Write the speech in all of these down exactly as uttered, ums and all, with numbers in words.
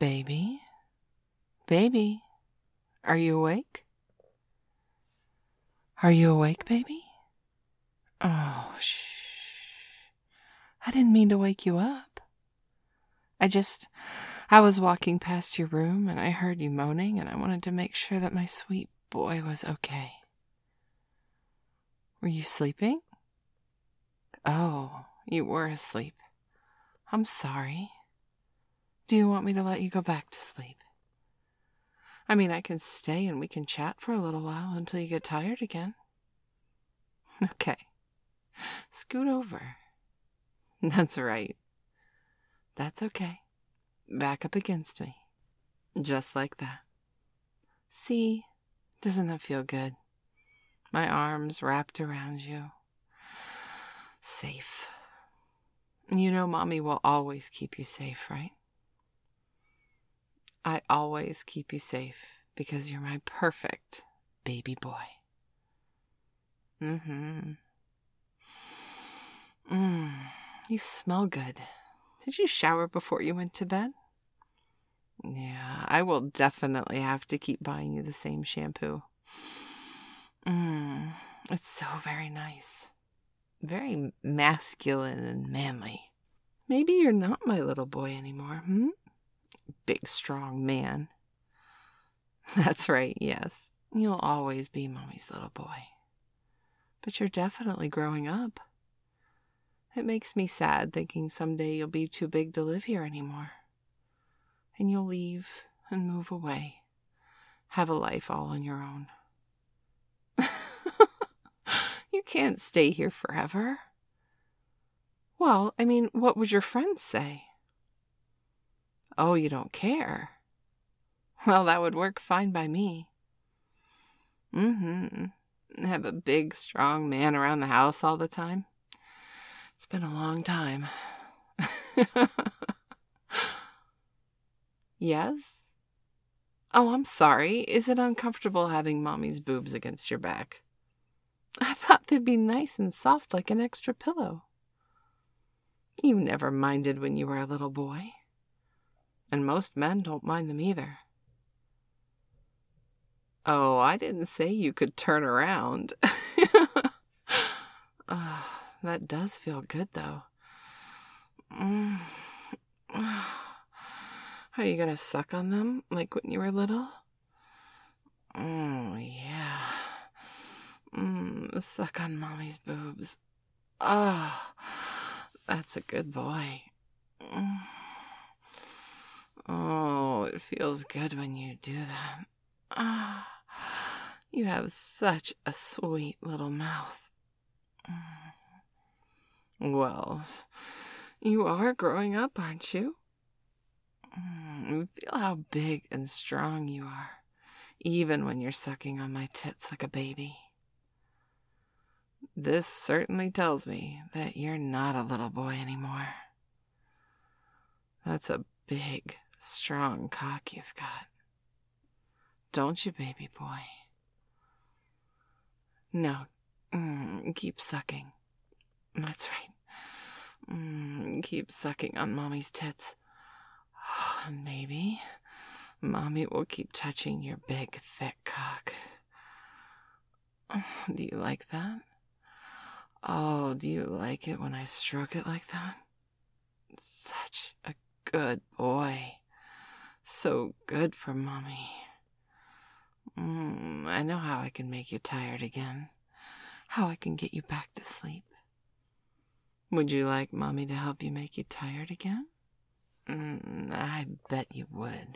Baby? Baby? Are you awake? Are you awake, baby? Oh, shh. I didn't mean to wake you up. I just, I was walking past your room and I heard you moaning and I wanted to make sure that my sweet boy was okay. Were you sleeping? Oh, you were asleep. I'm sorry. Do you want me to let you go back to sleep? I mean, I can stay and we can chat for a little while until you get tired again. Okay. Scoot over. That's right. That's okay. Back up against me. Just like that. See? Doesn't that feel good? My arms wrapped around you. Safe. You know Mommy will always keep you safe, right? I always keep you safe because you're my perfect baby boy. Mm-hmm. Mmm. You smell good. Did you shower before you went to bed? Yeah, I will definitely have to keep buying you the same shampoo. Mmm. It's so very nice. Very masculine and manly. Maybe you're not my little boy anymore, hmm? Big, strong man. That's right, yes. You'll always be Mommy's little boy. But you're definitely growing up. It makes me sad thinking someday you'll be too big to live here anymore. And you'll leave and move away. Have a life all on your own. You can't stay here forever. Well, I mean, what would your friends say? Oh, you don't care? Well, that would work fine by me. Mm-hmm. Have a big, strong man around the house all the time? It's been a long time. Yes? Oh, I'm sorry. Is it uncomfortable having Mommy's boobs against your back? I thought they'd be nice and soft like an extra pillow. You never minded when you were a little boy. And most men don't mind them either. Oh, I didn't say you could turn around. Oh, that does feel good, though. Mm. Are you gonna suck on them like when you were little? Oh, yeah. Mm, suck on Mommy's boobs. Ah, oh, that's a good boy. Mm. Oh, it feels good when you do that. Ah, you have such a sweet little mouth. Mm. Well, you are growing up, aren't you? Mm, feel how big and strong you are, even when you're sucking on my tits like a baby. This certainly tells me that you're not a little boy anymore. That's a big, strong cock you've got. Don't you, baby boy? No, mm, keep sucking. That's right. Mm, keep sucking on Mommy's tits. And maybe Mommy will keep touching your big, thick cock. Do you like that? Oh, do you like it when I stroke it like that? Such a good boy. So good for Mommy. Mm, I know how I can make you tired again. How I can get you back to sleep. Would you like Mommy to help you make you tired again? Mm, I bet you would.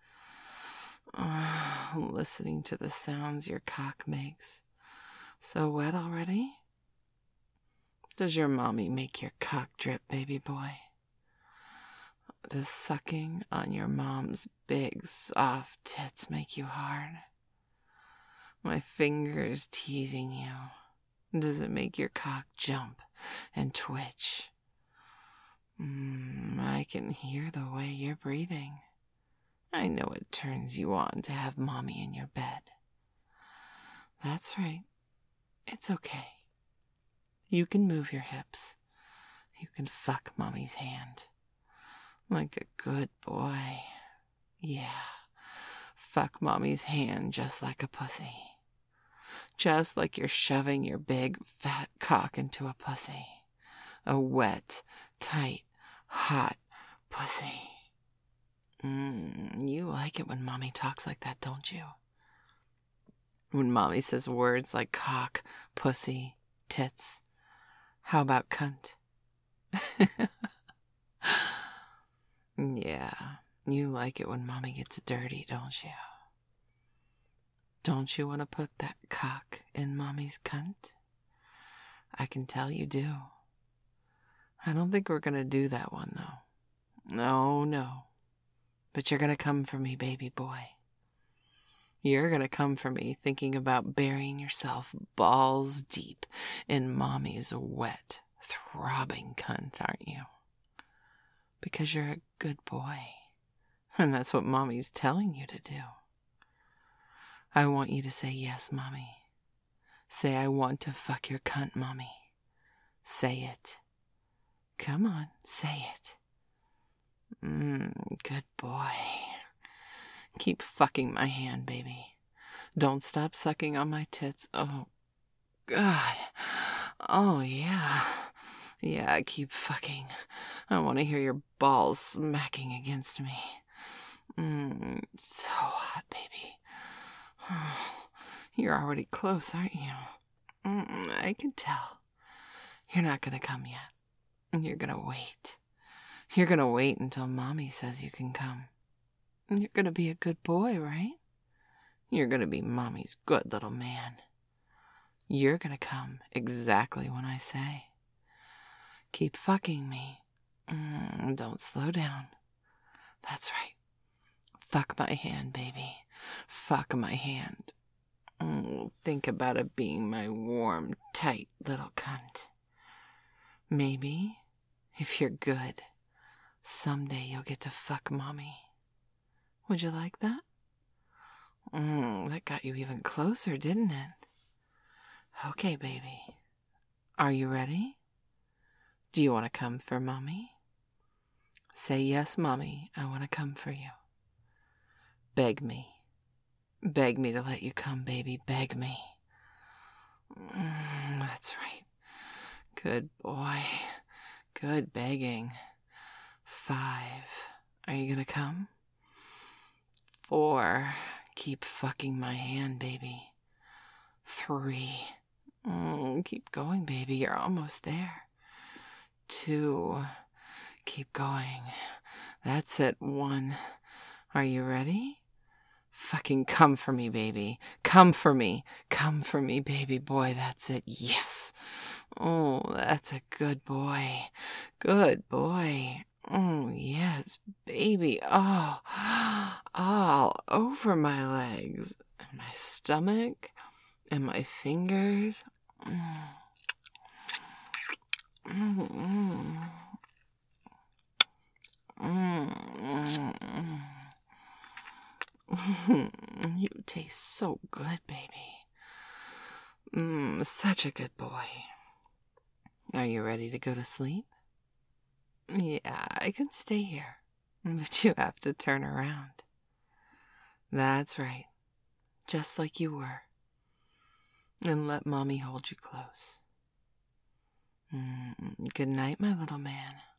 Oh, listening to the sounds your cock makes. So wet already? Does your Mommy make your cock drip, baby boy? Does sucking on your mom's big, soft tits make you hard? My fingers teasing you. Does it make your cock jump and twitch? Mm, I can hear the way you're breathing. I know it turns you on to have Mommy in your bed. That's right. It's okay. You can move your hips. You can fuck Mommy's hand. Like a good boy. Yeah. Fuck mommy's hand just like a pussy. Just like you're shoving your big, fat cock into a pussy. A wet, tight, hot pussy. Mm, you like it when mommy talks like that, don't you? When mommy says words like cock, pussy, tits. How about cunt? Yeah, you like it when mommy gets dirty, don't you? Don't you want to put that cock in mommy's cunt? I can tell you do. I don't think we're gonna do that one, though. No, no. But you're gonna come for me, baby boy. You're gonna come for me thinking about burying yourself balls deep in mommy's wet, throbbing cunt, aren't you? Because you're a good boy. And that's what mommy's telling you to do. I want you to say yes, mommy. Say, I want to fuck your cunt, mommy. Say it. Come on, say it. Mmm, good boy. Keep fucking my hand, baby. Don't stop sucking on my tits. Oh, God. Oh, yeah. Yeah, keep fucking. I want to hear your balls smacking against me. Mmm, so hot, baby. You're already close, aren't you? Mm, I can tell. You're not gonna come yet. You're gonna wait. You're gonna wait until mommy says you can come. You're gonna be a good boy, right? You're gonna be mommy's good little man. You're gonna come exactly when I say. Keep fucking me. Mm, don't slow down. That's right. Fuck my hand, baby. Fuck my hand. Mm, think about it being my warm, tight little cunt. Maybe, if you're good, someday you'll get to fuck mommy. Would you like that? Mm, that got you even closer, didn't it? Okay, baby. Are you ready? Do you want to come for mommy? Say yes, mommy. I want to come for you. Beg me. Beg me to let you come, baby. Beg me. Mm, that's right. Good boy. Good begging. Five. Are you gonna come? Four. Keep fucking my hand, baby. Three. Mm, keep going, baby. You're almost there. Two. Keep going. That's it. One. Are you ready? Fucking come for me, baby. Come for me. Come for me, baby boy. That's it. Yes. Oh, that's a good boy. Good boy. Oh, yes, baby. Oh, all over my legs and my stomach and my fingers. Mm. Mm-mm. Mm-mm. You taste so good, baby. Mmm, such a good boy. Are you ready to go to sleep? Yeah, I can stay here, but you have to turn around. That's right, just like you were. And let mommy hold you close. Mm, good night, my little man.